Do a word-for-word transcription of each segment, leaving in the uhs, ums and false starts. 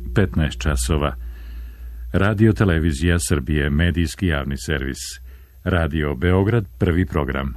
petnaest časova. Radio Televizija Srbije, medijski javni servis. Radio Beograd, prvi program.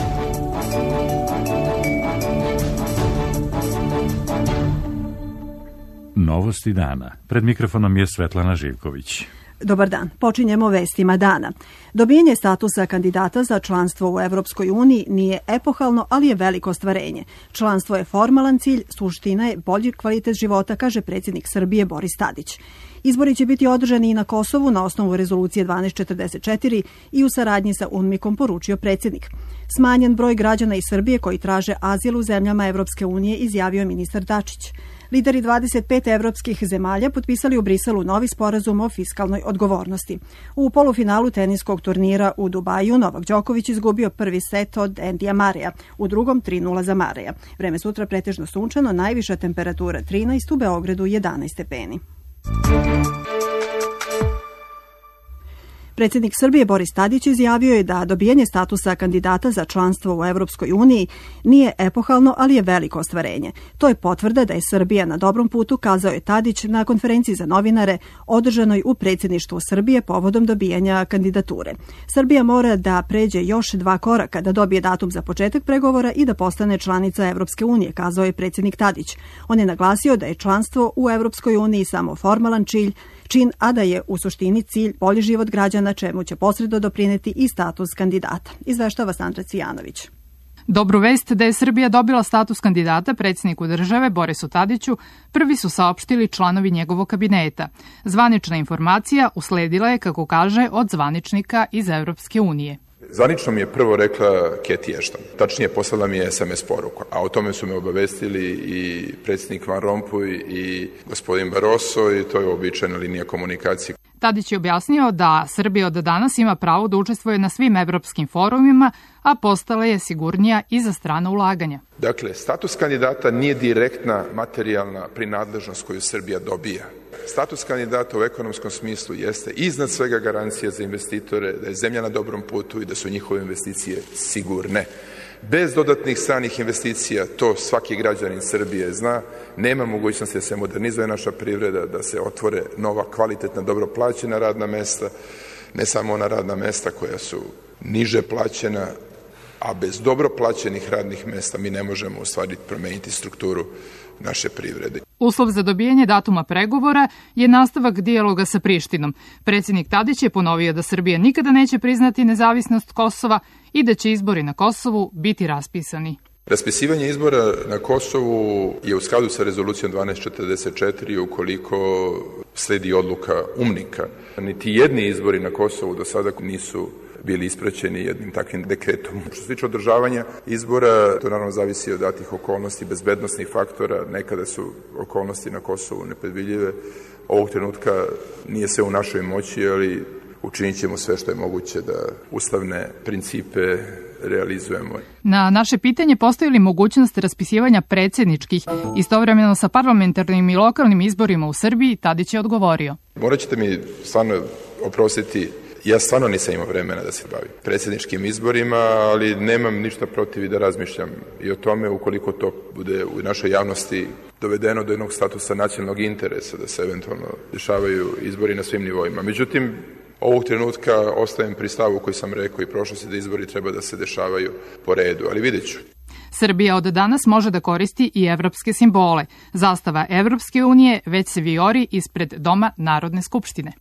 Novosti dana. Pred mikrofonom je Svetlana Živković. Dobar dan. Počinjemo vestima dana. Dobijanje statusa kandidata za članstvo u Evropskoj uniji nije epohalno, ali je veliko ostvarenje. Članstvo je formalan cilj, suština je bolji kvalitet života, kaže predsjednik Srbije Boris Tadić. Izbori će biti održani i na Kosovu na osnovu rezolucije dvanaest četrdeset četiri i u saradnji sa UNMIK-om, poručio predsjednik. Smanjen broj građana iz Srbije koji traže azil u zemljama Evropske unije, izjavio ministar Dačić. Lideri dvadeset pet evropskih zemalja potpisali u Briselu novi sporazum o fiskalnoj odgovornosti. U polufinalu teniskog turnira u Dubaju Novak Đoković izgubio prvi set od Endija Mareja, u drugom tri nula za Mareja. Vreme sutra pretežno sunčano, najviša temperatura trinaest, u Beogradu jedanaest stepeni. Predsjednik Srbije Boris Tadić izjavio je da dobijanje statusa kandidata za članstvo u Evropskoj uniji nije epohalno, ali je veliko ostvarenje. To je potvrda da je Srbija na dobrom putu, kazao je Tadić na konferenciji za novinare održanoj u predsjedništvu Srbije povodom dobijanja kandidature. Srbija mora da pređe još dva koraka da dobije datum za početak pregovora i da postane članica Evropske unije, kazao je predsjednik Tadić. On je naglasio da je članstvo u Evropskoj uniji samo formalan cilj, čin, a da je u suštini cilj bolji život građana, čemu će posredno doprineti i status kandidata. Izveštava Sandra Cvijanović. Dobru vest da je Srbija dobila status kandidata predsjedniku države Borisu Tadiću prvi su saopštili članovi njegovog kabineta. Zvanična informacija usledila je, kako kaže, od zvaničnika iz Evropske unije. Zvanično mi je prvo rekla Cathy Ashton. Tačnije poslala mi je es em es poruku, a o tome su me obavestili i predsjednik Van Rompuy i gospodin Barroso i to je uobičajena linija komunikacije. Tadić je objasnio da Srbija od danas ima pravo da učestvuje na svim evropskim forumima, a postala je sigurnija i za strana ulaganja. Dakle, status kandidata nije direktna materijalna prinadležnost koju Srbija dobija. Status kandidata u ekonomskom smislu jeste iznad svega garancija za investitore, da je zemlja na dobrom putu i da su njihove investicije sigurne. Bez dodatnih stranih investicija, to svaki građanin Srbije zna, nema mogućnosti da se modernizuje naša privreda, da se otvore nova kvalitetna, dobro plaćena radna mesta, ne samo ona radna mesta koja su niže plaćena, a bez dobro plaćenih radnih mesta mi ne možemo u stvari promeniti strukturu naše privrede. Uslov za dobijanje datuma pregovora je nastavak dijaloga sa Prištinom. Predsjednik Tadić je ponovio da Srbija nikada neće priznati nezavisnost Kosova i da će izbori na Kosovu biti raspisani. Raspisivanje izbora na Kosovu je u skladu sa rezolucijom dvanaest četrdeset četiri ukoliko sledi odluka UNMIK-a. Niti jedni izbori na Kosovu do sada nisu bili ispraćeni jednim takvim dekretom. Što se tiče održavanja izbora, to naravno zavisi od datih okolnosti, bezbednosnih faktora. Nekada su okolnosti na Kosovu nepredvidljive. Ovog trenutka nije sve u našoj moći, ali učinit ćemo sve što je moguće da ustavne principe realizujemo. Na naše pitanje postoji li mogućnost raspisivanja predsjedničkih istovremeno sa parlamentarnim i lokalnim izborima u Srbiji, Tadić je odgovorio. Morat ćete mi stvarno oprostiti, ja stvarno nisam imao vremena da se bavim predsjedničkim izborima, ali nemam ništa protiv i da razmišljam i o tome ukoliko to bude u našoj javnosti dovedeno do jednog statusa nacionalnog interesa, da se eventualno dešavaju izbori na svim nivoima. Međutim, ovog trenutka ostajem pri stavu koji sam rekao i prošlosti da izbori treba da se dešavaju po redu, ali vidjet ću. Srbija od danas može da koristi i evropske simbole. Zastava Evropske unije već se vijori ispred Doma Narodne skupštine.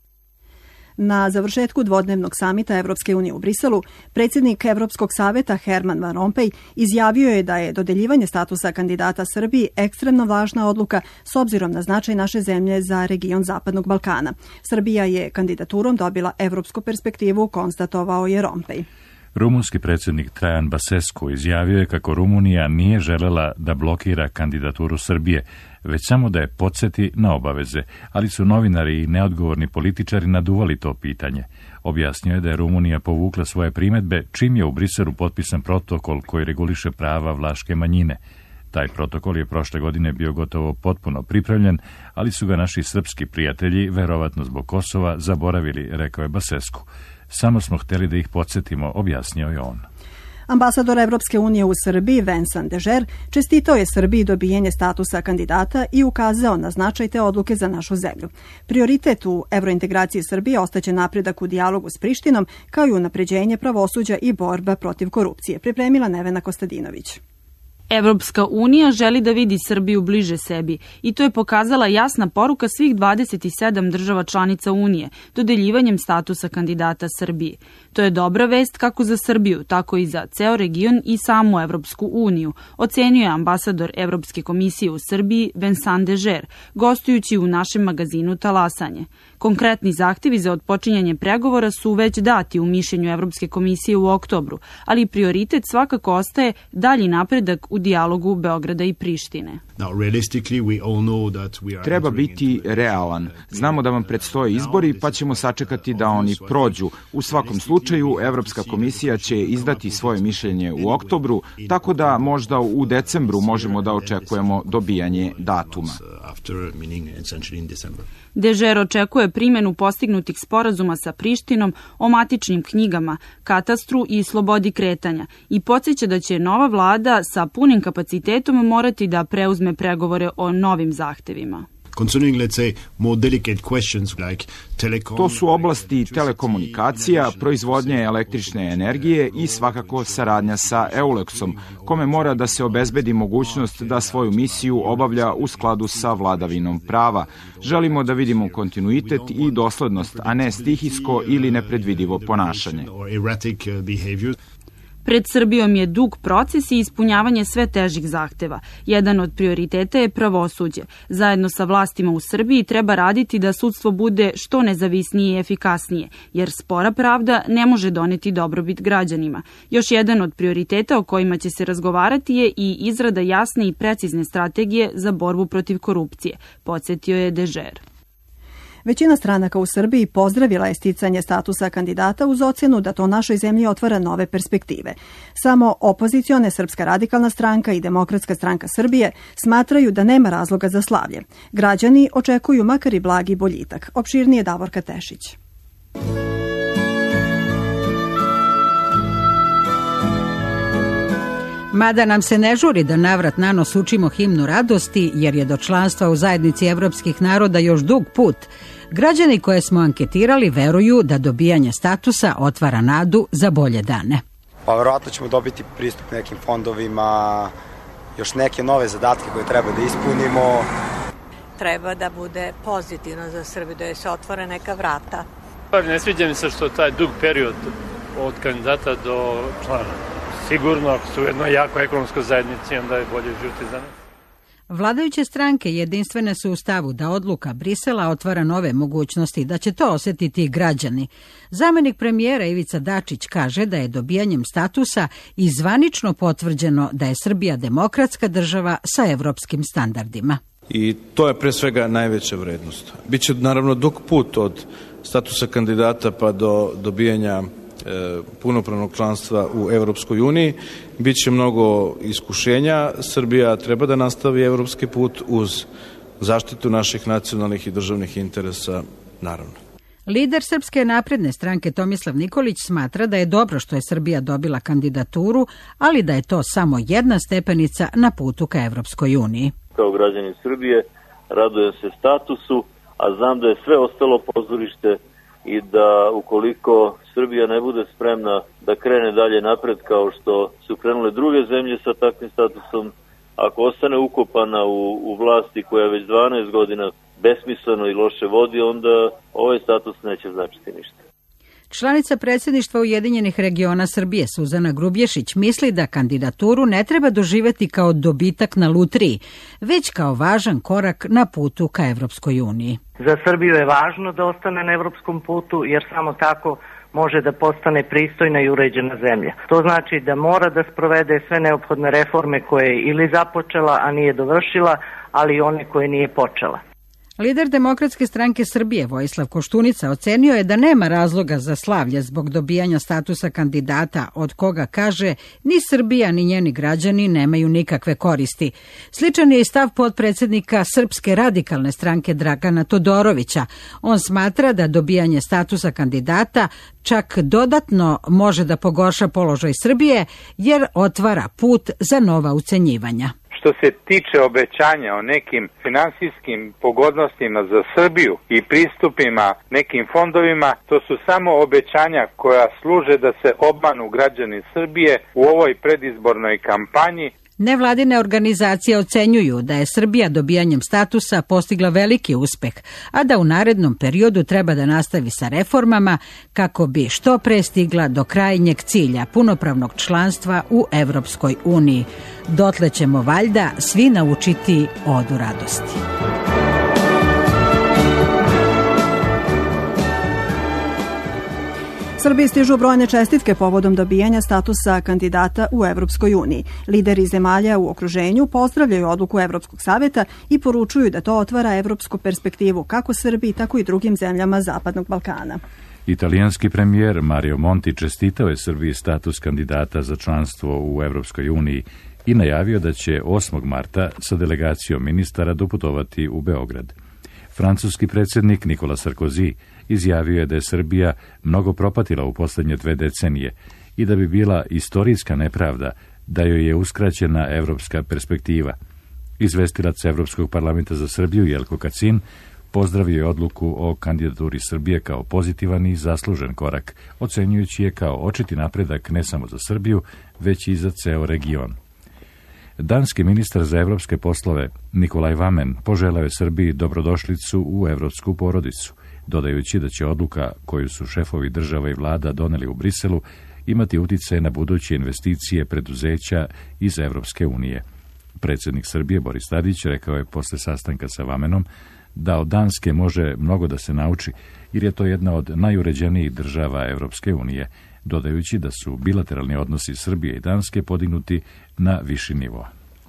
Na završetku dvodnevnog samita Evropske unije u Briselu, predsjednik Evropskog saveta Herman Van Rompuy izjavio je da je dodeljivanje statusa kandidata Srbiji ekstremno važna odluka s obzirom na značaj naše zemlje za region Zapadnog Balkana. Srbija je kandidaturom dobila evropsku perspektivu, konstatovao je Rompuy. Rumunski predsjednik Trajan Basescu izjavio je kako Rumunija nije želela da blokira kandidaturu Srbije, već samo da je podsjeti na obaveze, ali su novinari i neodgovorni političari naduvali to pitanje. Objasnio je da je Rumunija povukla svoje primedbe čim je u Briselu potpisan protokol koji reguliše prava vlaške manjine. Taj protokol je prošle godine bio gotovo potpuno pripravljen, ali su ga naši srpski prijatelji, verovatno zbog Kosova, zaboravili, rekao je Basescu. Samo smo hteli da ih podsjetimo, objasnio je on. Ambasador Evropske unije u Srbiji Vincent Dežer čestitao je Srbiji dobijenje statusa kandidata i ukazao na značaj te odluke za našu zemlju. Prioritet u evrointegraciji Srbije ostaće napredak u dijalogu s Prištinom, kao i unapređenje pravosuđa i borba protiv korupcije, pripremila Nevena Kostadinović. Evropska unija želi da vidi Srbiju bliže sebi i to je pokazala jasna poruka svih dvadeset sedam država članica Unije dodeljivanjem statusa kandidata Srbiji. To je dobra vest kako za Srbiju, tako i za ceo region i samu Evropsku uniju, ocenio je ambasador Evropske komisije u Srbiji Vincent Dežer, gostujući u našem magazinu Talasanje. Konkretni zahtevi za otpočinjanje pregovora su već dati u mišljenju Evropske komisije u oktobru, ali prioritet svakako ostaje dalji napredak u dijalogu Beograda i Prištine. Treba biti realan. Znamo da vam predstoje izbori, pa ćemo sačekati da oni prođu. U svakom slučaju, Evropska komisija će izdati svoje mišljenje u oktobru, tako da možda u decembru možemo da očekujemo dobijanje datuma. Dežer očekuje primjenu postignutih sporazuma sa Prištinom o matičnim knjigama, katastru i slobodi kretanja i podsjeća da će nova vlada sa punim kapacitetom morati da preuzme pregovore o novim zahtevima. To su oblasti telekomunikacija, proizvodnje električne energije i svakako saradnja sa Eulexom, kome mora da se obezbedi mogućnost da svoju misiju obavlja u skladu sa vladavinom prava. Želimo da vidimo kontinuitet i doslednost, a ne stihijsko ili nepredvidivo ponašanje. Pred Srbijom je dug proces i ispunjavanje sve težih zahteva. Jedan od prioriteta je pravosuđe. Zajedno sa vlastima u Srbiji treba raditi da sudstvo bude što nezavisnije i efikasnije, jer spora pravda ne može doneti dobrobit građanima. Još jedan od prioriteta o kojima će se razgovarati je i izrada jasne i precizne strategije za borbu protiv korupcije, podsjetio je Dežer. Većina stranaka u Srbiji pozdravila je sticanje statusa kandidata uz ocjenu da to našoj zemlji otvara nove perspektive. Samo opozicione Srpska radikalna stranka i Demokratska stranka Srbije smatraju da nema razloga za slavlje. Građani očekuju makar i blagi boljitak. Opširnije Davorka Tešić. Mada nam se ne žuri da navrat na nos učimo himnu radosti, jer je do članstva u zajednici evropskih naroda još dug put, građani koje smo anketirali veruju da dobijanje statusa otvara nadu za bolje dane. Pa verovatno ćemo dobiti pristup nekim fondovima, još neke nove zadatke koje treba da ispunimo. Treba da bude pozitivno za Srbiju, da je se otvore neka vrata. Pa ne sviđa mi se što taj dug period od kandidata do člana. Sigurno, ako su u jednoj jako ekonomskoj zajednici, onda je bolje živjeti za nas. Vladajuće stranke jedinstvene su u stavu da odluka Brisela otvara nove mogućnosti, da će to osjetiti i građani. Zamenik premijera Ivica Dačić kaže da je dobijanjem statusa i zvanično potvrđeno da je Srbija demokratska država sa evropskim standardima. I to je pre svega najveća vrednost. Biće naravno dug put od statusa kandidata pa do dobijanja punopravnog članstva u Evropskoj uniji. Biće mnogo iskušenja. Srbija treba da nastavi evropski put uz zaštitu naših nacionalnih i državnih interesa, naravno. Lider Srpske napredne stranke Tomislav Nikolić smatra da je dobro što je Srbija dobila kandidaturu, ali da je to samo jedna stepenica na putu ka Evropskoj uniji. Kao građanin Srbije radujem se statusu, a znam da je sve ostalo pozorište i da ukoliko Srbija ne bude spremna da krene dalje napred kao što su krenule druge zemlje sa takvim statusom, ako ostane ukopana u, u vlasti koja već dvanaest godina besmisleno i loše vodi, onda ovaj status neće značiti ništa. Članica predsjedništva Ujedinjenih regiona Srbije Suzana Grubješić misli da kandidaturu ne treba doživeti kao dobitak na lutriji, već kao važan korak na putu ka Evropskoj uniji. Za Srbiju je važno da ostane na evropskom putu, jer samo tako može da postane pristojna i uređena zemlja. To znači da mora da sprovede sve neophodne reforme koje je ili započela, a nije dovršila, ali i one koje nije počela. Lider Demokratske stranke Srbije Vojislav Koštunica ocenio je da nema razloga za slavlje zbog dobijanja statusa kandidata, od koga kaže ni Srbija ni njeni građani nemaju nikakve koristi. Sličan je i stav potpredsednika Srpske radikalne stranke Dragana Todorovića. On smatra da dobijanje statusa kandidata čak dodatno može da pogorša položaj Srbije jer otvara put za nova ucenjivanja. Što se tiče obećanja o nekim finansijskim pogodnostima za Srbiju i pristupima nekim fondovima, to su samo obećanja koja služe da se obmanu građani Srbije u ovoj predizbornoj kampanji. Nevladine organizacije ocenjuju da je Srbija dobijanjem statusa postigla veliki uspeh, a da u narednom periodu treba da nastavi sa reformama kako bi što pre stigla do krajnjeg cilja punopravnog članstva u Evropskoj uniji. Dotle ćemo valjda svi naučiti odu radosti. Srbiji stižu brojne čestitke povodom dobijanja statusa kandidata u Evropskoj uniji. Lideri zemalja u okruženju pozdravljaju odluku Evropskog saveta i poručuju da to otvara evropsku perspektivu kako Srbiji, tako i drugim zemljama Zapadnog Balkana. Italijanski premijer Mario Monti čestitao je Srbiji status kandidata za članstvo u Evropskoj uniji i najavio da će osmog marta sa delegacijom ministara doputovati u Beograd. Francuski predsjednik Nikola Sarkozy izjavio je da je Srbija mnogo propatila u posljednje dve decenije i da bi bila istorijska nepravda da joj je uskraćena evropska perspektiva. Izvestilac Evropskog parlamenta za Srbiju Jelko Kacin pozdravio je odluku o kandidaturi Srbije kao pozitivan i zaslužen korak, ocenjujući je kao očiti napredak ne samo za Srbiju, već i za ceo region. Danski ministar za evropske poslove Nikolaj Vamen poželeo je Srbiji dobrodošlicu u evropsku porodicu, dodajući da će odluka koju su šefovi država i vlada doneli u Briselu imati uticaje na buduće investicije preduzeća iz Evropske unije. Predsjednik Srbije Boris Tadić rekao je posle sastanka sa Vamenom da od Danske može mnogo da se nauči, jer je to jedna od najuređenijih država Evropske unije, dodajući da su bilateralni odnosi Srbije i Danske podignuti na viši nivo.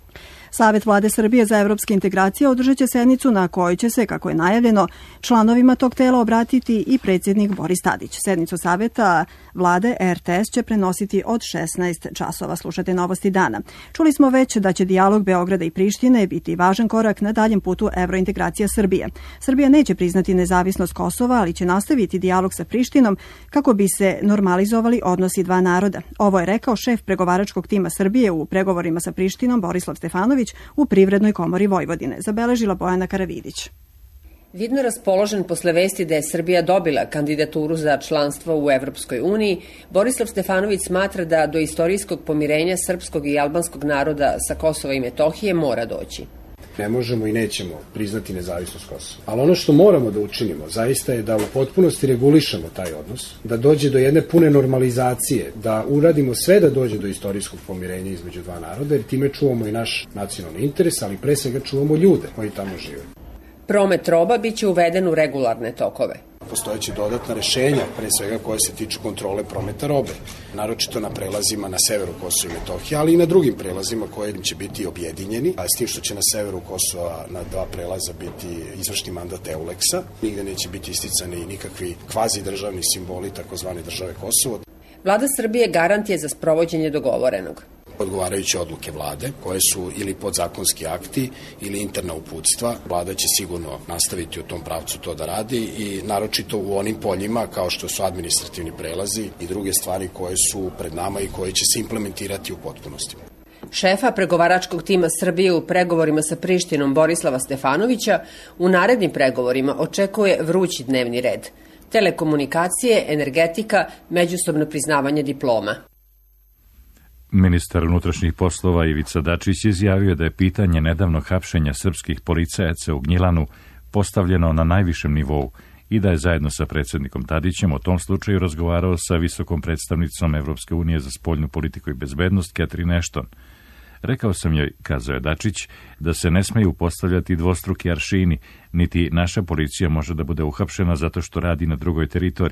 Savet vlade Srbije za evropske integracije održat će sednicu na kojoj će se, kako je najavljeno, članovima tog tela obratiti i predsjednik Boris Tadić. Sednicu Saveta vlade R T S će prenositi od šesnaest časova. Slušate novosti dana. Čuli smo već da će dijalog Beograda i Prištine biti važan korak na daljem putu evrointegracija Srbije. Srbija neće priznati nezavisnost Kosova, ali će nastaviti dijalog sa Prištinom kako bi se normalizovali odnosi dva naroda. Ovo je rekao šef pregovaračkog tima Srbije u pregovorima sa Prištinom Borislav Stefanović u Privrednoj komori Vojvodine, zabeležila Bojana Karavidić. Vidno raspoložen posle vesti da je Srbija dobila kandidaturu za članstvo u Evropskoj uniji, Borislav Stefanović smatra da do istorijskog pomirenja srpskog i albanskog naroda sa Kosova i Metohije mora doći. Ne možemo i nećemo priznati nezavisnost Kosova. Ali ono što moramo da učinimo zaista je da u potpunosti regulišemo taj odnos, da dođe do jedne pune normalizacije, da uradimo sve da dođe do istorijskog pomirenja između dva naroda, jer time čuvamo i naš nacionalni interes, ali pre svega čuvamo ljude koji tamo žive. Promet roba biće uveden u regularne tokove. Postojeće dodatna rešenja, pre svega koje se tiču kontrole prometa robe, naročito na prelazima na severu Kosova i Metohije, ali i na drugim prelazima koji će biti objedinjeni, a s tim što će na severu Kosova na dva prelaza biti izvršni mandat Euleksa, nigde neće biti isticani nikakvi kvazi državni simboli takozvane države Kosovo. Vlada Srbije garant je za sprovođenje dogovorenog. Odgovarajuće odluke vlade, koje su ili podzakonski akti ili interna uputstva. Vlada će sigurno nastaviti u tom pravcu to da radi i naročito u onim poljima kao što su administrativni prelazi i druge stvari koje su pred nama i koje će se implementirati u potpunosti. Šefa pregovaračkog tima Srbije u pregovorima sa Prištinom Borislava Stefanovića u narednim pregovorima očekuje vrući dnevni red. Telekomunikacije, energetika, međusobno priznavanje diploma. Ministar unutrašnjih poslova Ivica Dačić izjavio da je pitanje nedavnog hapšenja srpskih policajaca u Gnjilanu postavljeno na najvišem nivou i da je zajedno sa predsjednikom Tadićem o tom slučaju razgovarao sa visokom predstavnicom Evropske unije za spoljnu politiku i bezbednost Catherine Ashton. Rekao sam joj, kazao je Dačić, da se ne smeju postavljati dvostruki aršini, niti naša policija može da bude uhapšena zato što radi na drugoj teritoriji.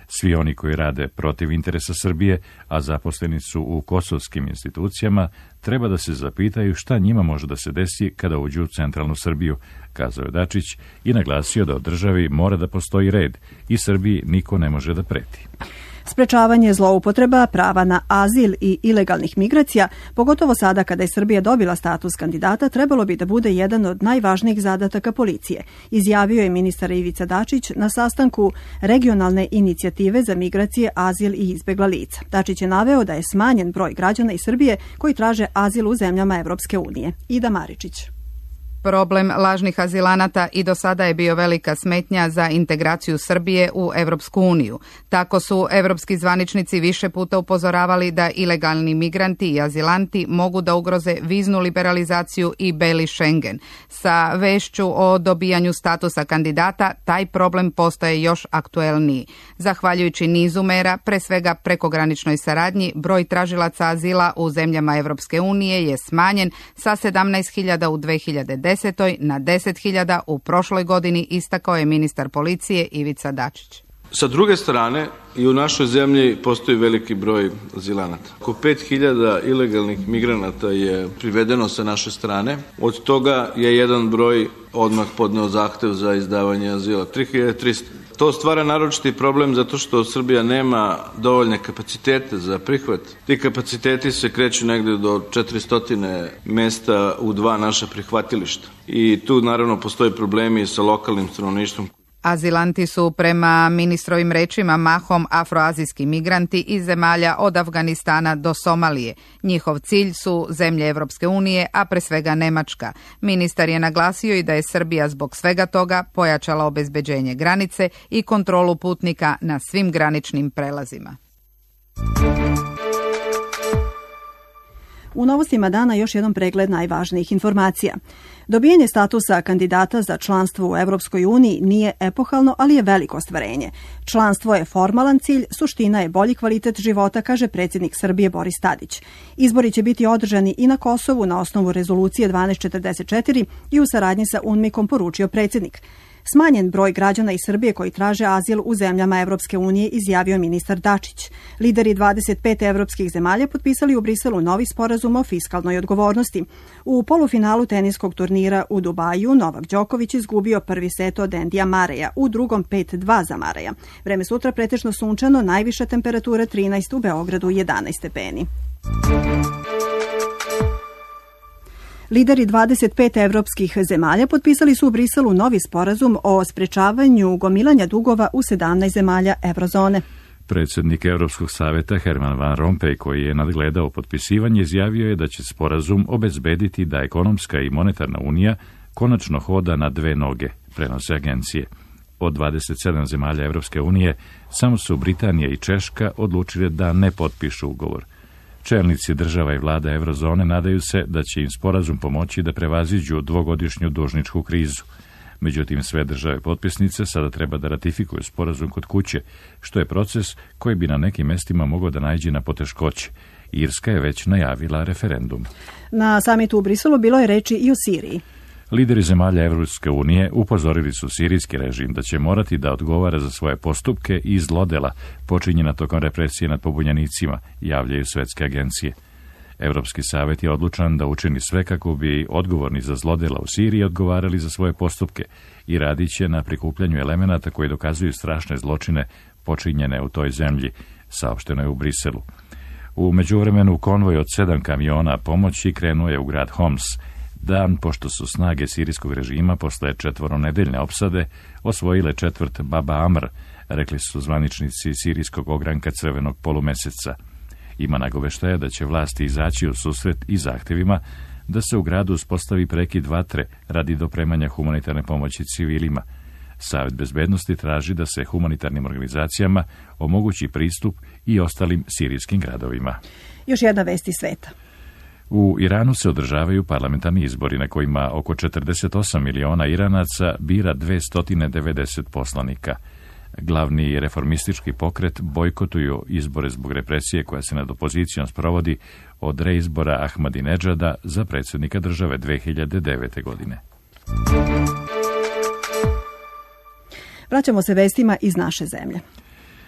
Svi oni koji rade protiv interesa Srbije, a zaposleni su u kosovskim institucijama, treba da se zapitaju šta njima može da se desi kada uđu u centralnu Srbiju, kazao je Dačić i naglasio da u državi mora da postoji red i Srbiji niko ne može da preti. Sprečavanje zloupotreba, prava na azil i ilegalnih migracija, pogotovo sada kada je Srbija dobila status kandidata, trebalo bi da bude jedan od najvažnijih zadataka policije, izjavio je ministar Ivica Dačić na sastanku regionalne inicijative za migracije, azil i izbegla lica. Dačić je naveo da je smanjen broj građana iz Srbije koji traže azil u zemljama Evropske unije. Ida Maričić. Problem lažnih azilanata i do sada je bio velika smetnja za integraciju Srbije u Evropsku uniju. Tako su evropski zvaničnici više puta upozoravali da ilegalni migranti i azilanti mogu da ugroze viznu liberalizaciju i beli Schengen. Sa vešću o dobijanju statusa kandidata taj problem postaje još aktuelniji. Zahvaljujući nizu mera, pre svega prekograničnoj saradnji, broj tražilaca azila u zemljama Evropske unije je smanjen sa sedamnaest hiljada u dve hiljade desete. na deset hiljada u prošloj godini, istakao je ministar policije Ivica Dačić. Sa druge strane, i u našoj zemlji postoji veliki broj azilanata. Oko pet hiljada ilegalnih migranata je privedeno sa naše strane. Od toga je jedan broj odmah podneo zahtev za izdavanje azila. tri hiljade trista. To stvara naročiti problem zato što Srbija nema dovoljne kapacitete za prihvat. Ti kapaciteti se kreću negde do četiristo mesta u dva naša prihvatilišta. I tu naravno postoje problemi sa lokalnim stanovništvom. Azilanti su prema ministrovim rečima mahom afroazijski migranti iz zemalja od Afganistana do Somalije. Njihov cilj su zemlje Evropske unije, a pre svega Nemačka. Ministar je naglasio i da je Srbija zbog svega toga pojačala obezbeđenje granice i kontrolu putnika na svim graničnim prelazima. U novostima dana još jedan pregled najvažnijih informacija. Dobijanje statusa kandidata za članstvo u Evropskoj uniji nije epohalno, ali je veliko ostvarenje. Članstvo je formalan cilj, suština je bolji kvalitet života, kaže predsjednik Srbije Boris Tadić. Izbori će biti održani i na Kosovu na osnovu rezolucije dvanaest četrdeset četiri i u saradnji sa UNMIK-om, poručio predsjednik. Smanjen broj građana iz Srbije koji traže azil u zemljama Evropske unije, izjavio ministar Dačić. Lideri dvadeset pet evropskih zemalja potpisali u Briselu novi sporazum o fiskalnoj odgovornosti. U polufinalu teniskog turnira u Dubaju Novak Đoković izgubio prvi set od Endija Mareja, u drugom pet dva za Mareja. Vreme sutra pretežno sunčano, najviša temperatura trinaest, u Beogradu jedanaest stepeni. Lideri dvadeset pet evropskih zemalja potpisali su u Briselu novi sporazum o sprečavanju gomilanja dugova u sedamnaest zemalja eurozone. Predsjednik Evropskog saveta Herman Van Rompuy, koji je nadgledao potpisivanje, izjavio je da će sporazum obezbediti da ekonomska i monetarna unija konačno hoda na dve noge, prenose agencije. Od dvadeset sedam zemalja Evropske unije samo su Britanija i Češka odlučile da ne potpišu ugovor. Čelnici država i vlada eurozone nadaju se da će im sporazum pomoći da prevaziđu dvogodišnju dužničku krizu. Međutim, sve države potpisnice sada treba da ratifikuju sporazum kod kuće, što je proces koji bi na nekim mestima mogao da naiđe na poteškoće. Irska je već najavila referendum. Na samitu u Briselu bilo je reči i o Siriji. Lideri zemalja Evropske unije upozorili su sirijski režim da će morati da odgovara za svoje postupke i zlodela počinjena tokom represije nad pobunjenicima, javljaju svetske agencije. Evropski savjet je odlučan da učini sve kako bi odgovorni za zlodela u Siriji odgovarali za svoje postupke i radit će na prikupljanju elemenata koji dokazuju strašne zločine počinjene u toj zemlji, saopšteno je u Briselu. U međuvremenu konvoj od sedam kamiona pomoći krenuo je u grad Homs, dan pošto su snage sirijskog režima posle četvoronedeljne opsade osvojile četvrt Baba Amr, rekli su zvaničnici sirijskog ogranka Crvenog polumeseca. Ima nagoveštaja da će vlasti izaći u susret i zahtevima da se u gradu uspostavi prekid vatre radi dopremanja humanitarne pomoći civilima. Savet bezbednosti traži da se humanitarnim organizacijama omogući pristup i ostalim sirijskim gradovima. Još jedna vest iz sveta. U Iranu se održavaju parlamentarni izbori na kojima oko četrdeset osam miliona Iranaca bira dvesta devedeset poslanika. Glavni reformistički pokret bojkotuju izbore zbog represije koja se nad opozicijom sprovodi od reizbora Ahmadinedžada za predsjednika države dve hiljade devete. godine. Vraćamo se vestima iz naše zemlje.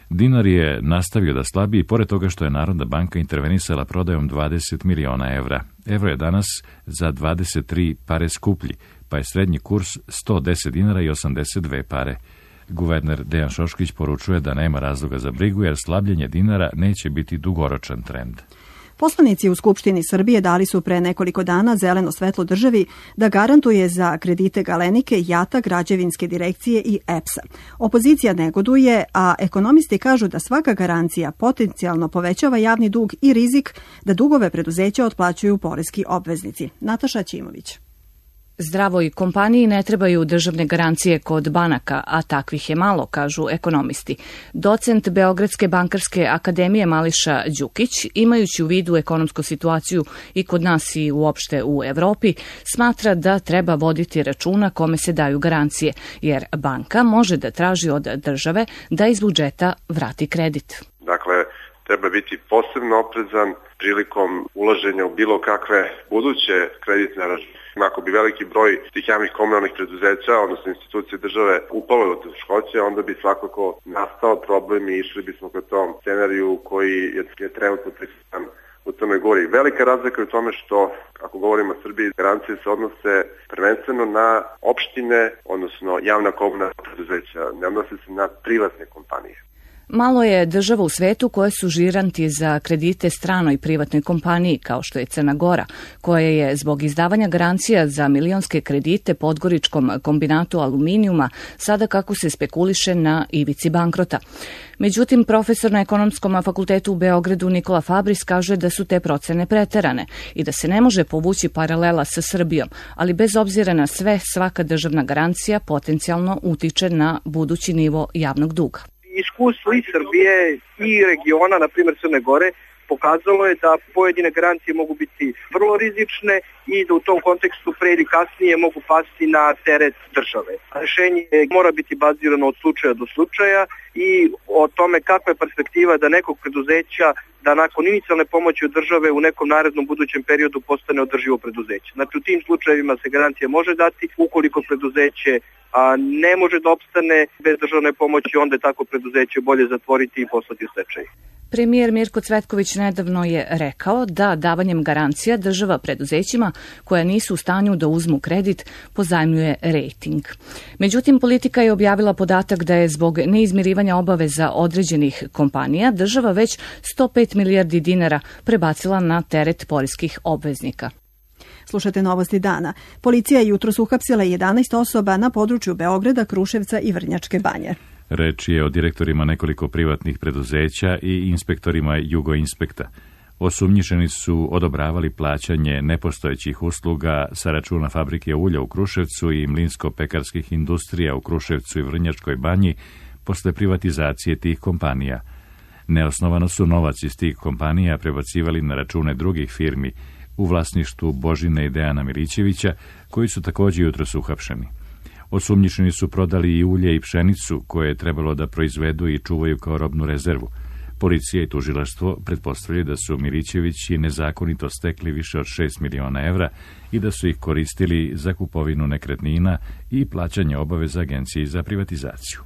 Dinar je nastavio da slabi i pored toga što je Narodna banka intervenisala prodajom dvadeset miliona evra. Evro je danas za dvadeset tri pare skuplji, pa je srednji kurs sto deset dinara i osamdeset dve pare. Guverner Dejan Šoškić poručuje da nema razloga za brigu jer slabljenje dinara neće biti dugoročan trend. Poslanici u Skupštini Srbije dali su pre nekoliko dana zeleno svetlo državi da garantuje za kredite Galenike, JAT-a, Građevinske direkcije i E P S-a. Opozicija negoduje, a ekonomisti kažu da svaka garancija potencijalno povećava javni dug i rizik da dugove preduzeća otplaćuju poreski obveznici. Nataša Ćimović. Zdravoj kompaniji ne trebaju državne garancije kod banaka, a takvih je malo, kažu ekonomisti. Docent Beogradske bankarske akademije Mališa Đukić, imajući u vidu ekonomsku situaciju i kod nas i uopšte u Evropi, smatra da treba voditi računa kome se daju garancije, jer banka može da traži od države da iz budžeta vrati kredit. Dakle, treba biti posebno oprezan prilikom ulaženja u bilo kakve buduće kreditne aranžmane. Ako bi veliki broj tih javnih komunalnih preduzeća, odnosno institucije države, upale u teškoće, onda bi svakako nastao problem i išli bismo ka tom scenariju koji je trenutno prisutan u Crnoj Gori. Velika razlika je u tome što, ako govorimo o Srbiji, garancije se odnose prvenstveno na opštine, odnosno javna komunalna preduzeća, ne odnose se na privatne kompanije. Malo je država u svetu koje su žiranti za kredite stranoj privatnoj kompaniji, kao što je Crna Gora, koja je zbog izdavanja garancija za milionske kredite Podgoričkom kombinatu aluminijuma sada, kako se spekuliše, na ivici bankrota. Međutim, profesor na Ekonomskom fakultetu u Beogradu Nikola Fabris kaže da su te procene preterane i da se ne može povući paralela sa Srbijom, ali bez obzira na sve, svaka državna garancija potencijalno utiče na budući nivo javnog duga. Iskustvo i Srbije i regiona, na primjer Crne Gore, pokazalo je da pojedine garancije mogu biti vrlo rizične i da u tom kontekstu pre ili kasnije mogu pasti na teret države. Rešenje mora biti bazirano od slučaja do slučaja i o tome kakva je perspektiva da nekog preduzeća da nakon inicijalne pomoći od države u nekom narednom budućem periodu postane održivo preduzeće. Znači u tim slučajevima se garancija može dati, ukoliko preduzeće a, ne može da opstane bez državne pomoći, onda je tako preduzeće bolje zatvoriti i poslati u stečaj. Premijer Mirko Cvetković nedavno je rekao da davanjem garancija država preduzećima koja nisu u stanju da uzmu kredit pozajmljuje rejting. Međutim, politika je objavila podatak da je zbog neizmirivanja obaveza određenih kompanija država već sto pet milijardi dinara prebacila na teret poreskih obveznika. Slušate novosti dana. Policija je jutros uhapsila jedanaest osoba na području Beograda, Kruševca i Vrnjačke Banje. Reč je o direktorima nekoliko privatnih preduzeća i inspektorima Jugoinspekta. Osumnjičeni su odobravali plaćanje nepostojećih usluga sa računa fabrike ulja u Kruševcu i mlinsko-pekarskih industrija u Kruševcu i Vrnjačkoj Banji posle privatizacije tih kompanija. Neosnovano su novac iz tih kompanija prebacivali na račune drugih firmi u vlasništvu Božine i Dejana Milićevića, koji su također jutros uhapšeni. Osumnjičeni su prodali i ulje i pšenicu koje je trebalo da proizvedu i čuvaju kao robnu rezervu. Policija i tužilaštvo pretpostavljaju da su Milićevići nezakonito stekli više od šest miliona evra i da su ih koristili za kupovinu nekretnina i plaćanje obaveza Agenciji za privatizaciju.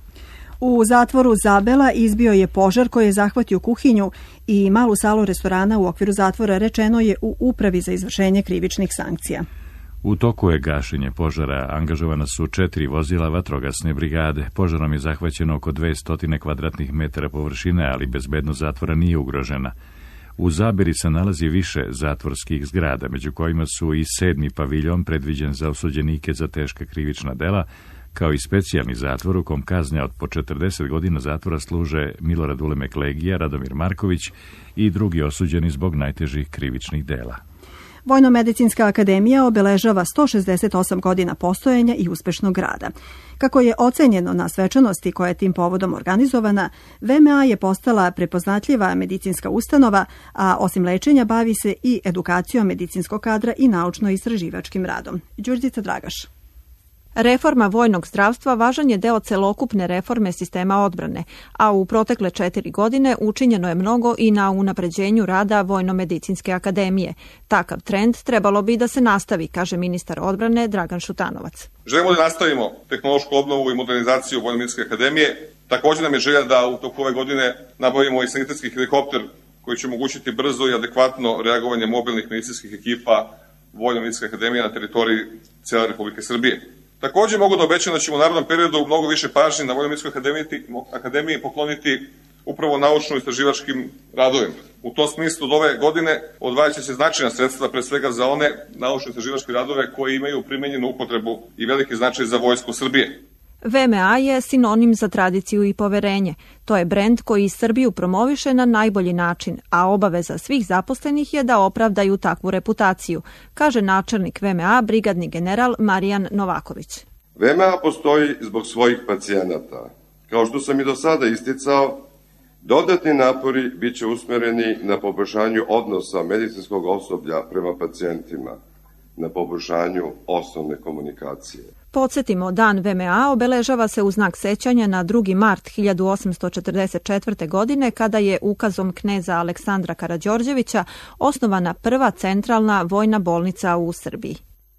U zatvoru Zabela izbio je požar koji je zahvatio kuhinju i malu salu restorana u okviru zatvora, rečeno je u Upravi za izvršenje krivičnih sankcija. U toku je gašenje požara, angažovana su četiri vozila vatrogasne brigade. Požarom je zahvaćeno oko dvesta kvadratnih metara površine, ali bezbednost zatvora nije ugrožena. U Zabeli se nalazi više zatvorskih zgrada, među kojima su i sedmi paviljon predviđen za osuđenike za teška krivična dela, kao i specijalni zatvor u kom kazne od po četrdeset godina zatvora služe Milorad Ulemek Legija, Radomir Marković i drugi osuđeni zbog najtežih krivičnih dela. Vojno-medicinska akademija obeležava sto šezdeset osam godina postojanja i uspešnog rada. Kako je ocenjeno na svečanosti koja je tim povodom organizovana, V M A je postala prepoznatljiva medicinska ustanova, a osim lečenja bavi se i edukacijom medicinskog kadra i naučno-istraživačkim radom. Đurđica Dragaš. Reforma vojnog zdravstva važan je deo celokupne reforme sistema odbrane, a u protekle četiri godine učinjeno je mnogo i na unapređenju rada Vojno-medicinske akademije. Takav trend trebalo bi da se nastavi, kaže ministar odbrane Dragan Šutanovac. Želimo da nastavimo tehnološku obnovu i modernizaciju Vojno-medicinske akademije Takođe nam je želja da u toku ove godine nabavimo i sanitetski helikopter koji će omogućiti brzo i adekvatno reagovanje mobilnih medicinskih ekipa Vojno-medicinske akademije na teritoriji cijele Republike Srbije. Takođe mogu da obećam da ćemo u narednom periodu mnogo više pažnje na Vojno-medicinskoj akademiji pokloniti upravo naučno-istraživačkim radovima. U tom smislu od ove godine odvajaće se značajna sredstva pre svega za one naučno-istraživačke radove koji imaju primenjenu upotrebu i veliki značaj za Vojsku Srbije. V M A je sinonim za tradiciju i poverenje. To je brend koji Srbiju promoviše na najbolji način, a obaveza svih zaposlenih je da opravdaju takvu reputaciju, kaže načelnik V M A, brigadni general Marijan Novaković. V M A postoji zbog svojih pacijenata. Kao što sam i do sada isticao, dodatni napori bit će usmereni na poboljšanju odnosa medicinskog osoblja prema pacijentima, na poboljšanju osnovne komunikacije. Podsjetimo, Dan V M A obeležava se u znak sećanja na drugi mart hiljadu osamsto četrdeset četvrte. godine kada je ukazom kneza Aleksandra Karađorđevića osnovana prva centralna vojna bolnica u Srbiji.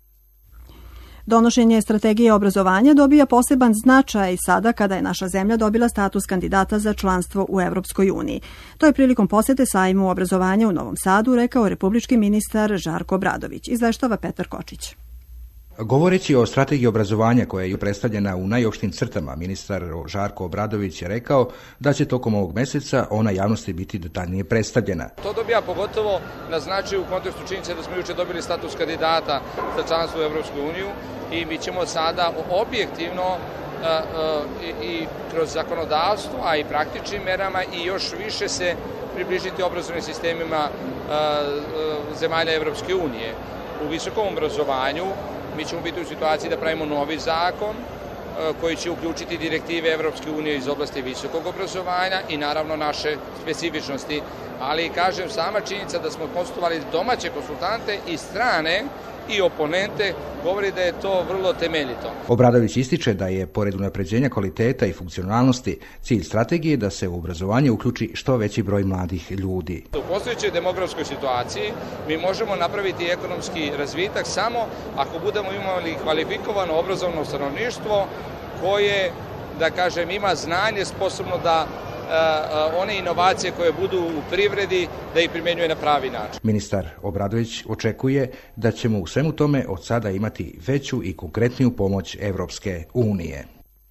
Donošenje strategije obrazovanja dobija poseban značaj sada kada je naša zemlja dobila status kandidata za članstvo u Evropskoj uniji. To je prilikom posete sajmu obrazovanja u Novom Sadu rekao republički ministar Žarko Obradović. Izveštava Petar Kočić. Govoreći o strategiji obrazovanja koja je predstavljena u najopštim crtama, ministar Žarko Obradović je rekao da će tokom ovog meseca ona javnosti biti detaljnije predstavljena. To dobija pogotovo na značaju u kontekstu činjenice da smo juče dobili status kandidata za članstvo u Evropsku uniju i mi ćemo sada objektivno i kroz zakonodavstvo, a i praktičnim merama i još više se približiti obrazovnim sistemima zemalja Evropske unije. U visokom obrazovanju mi ćemo biti u situaciji da pravimo novi zakon koji će uključiti direktive Evropske unije iz oblasti visokog obrazovanja i naravno naše specifičnosti. Ali, kažem, sama činjenica da smo konsultovali domaće konsultante i strane i oponente govori da je to vrlo temeljito. Obradović ističe da je, pored unapređenja kvaliteta i funkcionalnosti, cilj strategije da se u obrazovanje uključi što veći broj mladih ljudi. U postojećoj demografskoj situaciji mi možemo napraviti ekonomski razvitak samo ako budemo imali kvalifikovano obrazovno stanovništvo koje, da kažem, ima znanje sposobno da one inovacije koje budu u privredi da ih primjenjuje na pravi način. Ministar Obradović očekuje da ćemo u svemu tome od sada imati veću i konkretniju pomoć Evropske unije.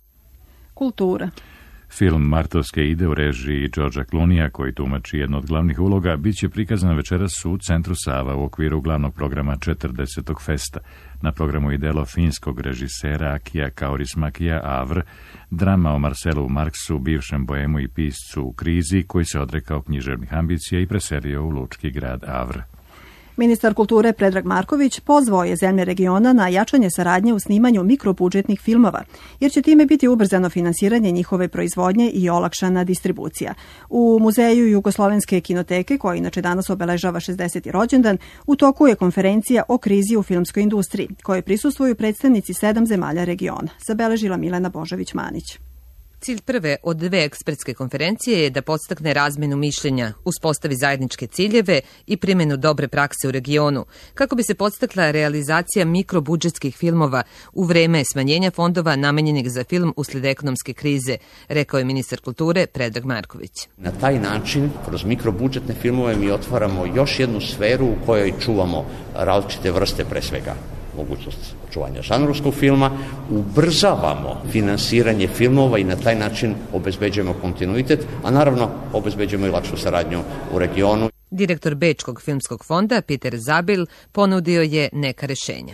Kultura. Film Martovske ide u režiji Georgea Clooneyja, koji tumači jednu od glavnih uloga, bit će prikazan večeras u Centru Sava u okviru glavnog programa četrdesetog festa. Na programu je delo finskog režisera Akija Kaurismäkija Avr, drama o Marcelu Marksu, bivšem boemu i piscu u krizi, koji se odrekao književnih ambicija i preselio u lučki grad Avr. Ministar kulture Predrag Marković pozvao je zemlje regiona na jačanje saradnje u snimanju mikrobudžetnih filmova, jer će time biti ubrzano finansiranje njihove proizvodnje i olakšana distribucija. U Muzeju Jugoslovenske kinoteke, koja inače danas obeležava šezdeseti rođendan, u toku je konferencija o krizi u filmskoj industriji, koje prisustvuju predstavnici sedam zemalja regiona, zabeležila Milena Božović-Manić. Cilj prve od dve ekspertske konferencije je da podstakne razmenu mišljenja, uspostavi zajedničke ciljeve i primjenu dobre prakse u regionu, kako bi se podstakla realizacija mikrobudžetskih filmova u vreme smanjenja fondova namenjenih za film usled ekonomske krize, rekao je ministar kulture Predrag Marković. Na taj način, kroz mikrobudžetne filmove mi otvaramo još jednu sferu u kojoj čuvamo različite vrste, pre svega mogućnost očuvanja žanrovskog filma, ubrzavamo finansiranje filmova i na taj način obezbeđujemo kontinuitet, a naravno obezbeđujemo i lakšu saradnju u regionu. Direktor Bečkog filmskog fonda Peter Zabil ponudio je neka rešenja.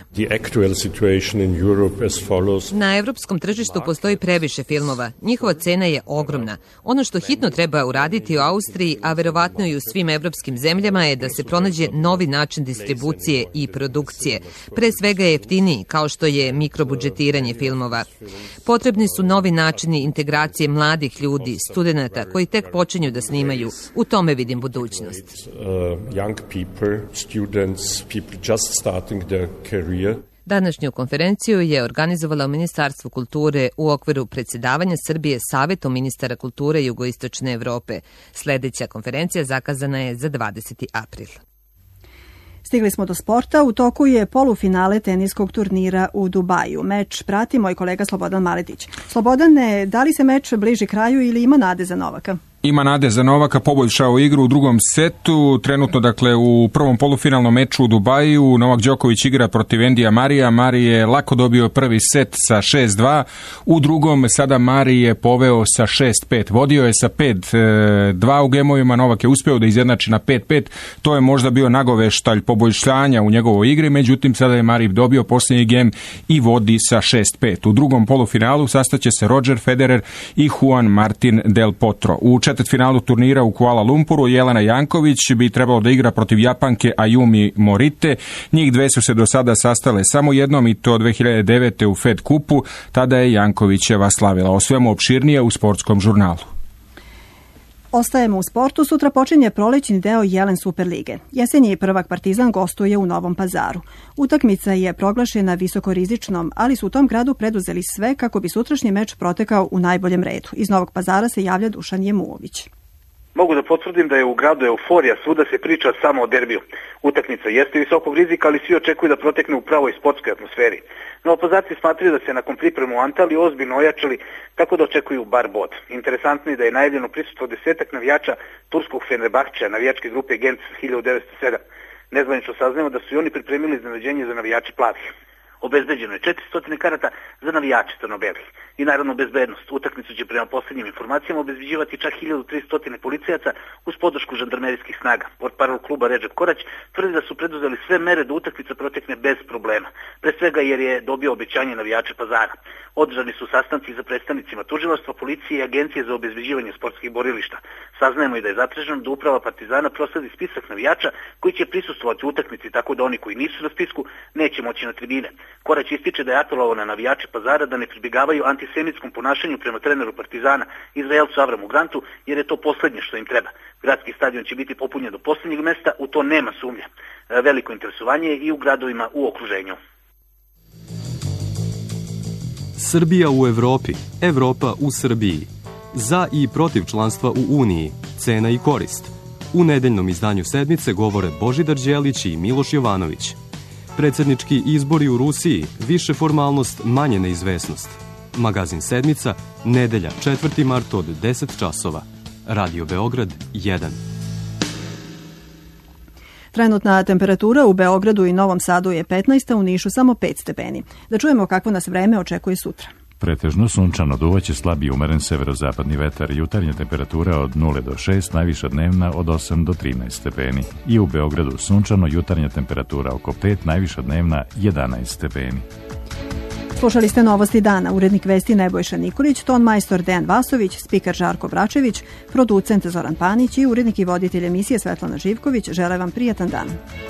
Na evropskom tržištu postoji previše filmova. Njihova cena je ogromna. Ono što hitno treba uraditi u Austriji, a verovatno i u svim evropskim zemljama, je da se pronađe novi način distribucije i produkcije. Pre svega je jeftiniji, kao što je mikrobudžetiranje filmova. Potrebni su novi načini integracije mladih ljudi, studenata koji tek počinju da snimaju. U tome vidim budućnost. Uh, young people, students, people just starting their career. Današnju konferenciju je organizovala Ministarstvo kulture u okviru predsjedavanja Srbije Savetom ministara kulture Jugoistočne Evrope. Sljedeća konferencija zakazana je za dvadeseti april. Stigli smo do sporta, u toku je polufinale teniskog turnira u Dubaju. Meč prati moj kolega Slobodan Maletić. Slobodane, da li se meč bliži kraju ili ima nade za Novaka? Ima nade za Novaka, poboljšao igru u drugom setu. Trenutno, dakle, u prvom polufinalnom meču u Dubaju Novak Đoković igra protiv Endija Marija. Mari je lako dobio prvi set sa šest dva. U drugom sada Mari je poveo sa šest pet. Vodio je sa pet dva u gemovima. Novak je uspeo da izjednači na pet pet. To je možda bio nagoveštalj poboljšanja u njegovoj igri. Međutim, sada je Mari dobio posljednji gem i vodi sa šest pet. U drugom polufinalu sastaće se Roger Federer i Juan Martin Del Potro. U četvrtfinalu turnira u Kuala Lumpuru Jelena Janković bi trebalo da igra protiv Japanke Ayumi Morite. Njih dve su se do sada sastale samo jednom i to dve hiljade devete u Fed kupu. Tada je Jankovićeva slavila. O svemu opširnije u sportskom žurnalu. Ostajemo u sportu, sutra počinje prolećni deo Jelen Superlige. Jesenji prvak Partizan gostuje u Novom Pazaru. Utakmica je proglašena visokorizičnom, ali su u tom gradu preduzeli sve kako bi sutrašnji meč protekao u najboljem redu. Iz Novog Pazara se javlja Dušan Jemuović. Mogu da potvrdim da je u gradu euforija, svuda se priča samo o derbiju. Utakmica jeste visokog rizika, ali svi očekuju da protekne u pravoj sportskoj atmosferi. Novopazarci smatraju da se nakon pripremu u Antaliji ozbiljno ojačali, tako da očekuju bar bod. Interesantno je da je najavljeno prisustvo desetak navijača turskog Fenerbahčeja, navijačke grupe Gent hiljadu devetsto sedam. Nezvanično saznajemo da su i oni pripremili iznenađenje za navijače plavih. Obezbeđeno je četiristo karata za navijače crno-belih. I naravno bezbednost. Utakmicu će prema posljednjim informacijama obezbeđivati čak hiljadu tristo policajaca uz podršku žandarmerijskih snaga. Portparol kluba Redžep Korać tvrdi da su preduzeli sve mere da utakmica protekne bez problema. Pre svega jer je dobio obećanje navijača Pazara. Održani su sastanci za predstavnicima tužilaštva, policije i agencije za obezbeđivanje sportskih borilišta. Saznajemo i da je zatraženo da uprava Partizana prosledi spisak navijača koji će prisustvovati u utakmici, tako da oni koji nisu na spisku neće moći na tribine. Korać ističe da je apelovao na navijače Pazara da ne pribjegavaju antisemitskom ponašanju prema treneru Partizana, Izraelcu Avramu Grantu, jer je to posljednje što im treba. Gradski stadion će biti popunjen do posljednjeg mesta, u to nema sumnje. Veliko interesovanje je i u gradovima u okruženju. Srbija u Evropi, Evropa u Srbiji. Za i protiv članstva u Uniji, cena i korist. U nedeljnom izdanju sedmice govore Božidar Đelić i Miloš Jovanović. Predsjednički izbori u Rusiji, više formalnost, manje neizvesnost. Magazin Sedmica, nedelja, četvrti mart od deset časova. Radio Beograd jedan. Trenutna temperatura u Beogradu i Novom Sadu je petnaest, a u Nišu samo pet stepeni. Da čujemo kakvo nas vreme očekuje sutra. Pretežno sunčano, duvaće slabiji umeren severozapadni vetar, jutarnja temperatura od nula do šest, najviša dnevna od osam do trinaest stepeni. I u Beogradu sunčano, jutarnja temperatura oko pet, najviša dnevna jedanaest stepeni. Slušali ste Novosti dana, urednik vesti Nebojša Nikolić, ton majstor Dejan Vasović, spiker Žarko Bračević, producent Zoran Panić i urednik i voditelj emisije Svetlana Živković. Žele vam prijatan dan.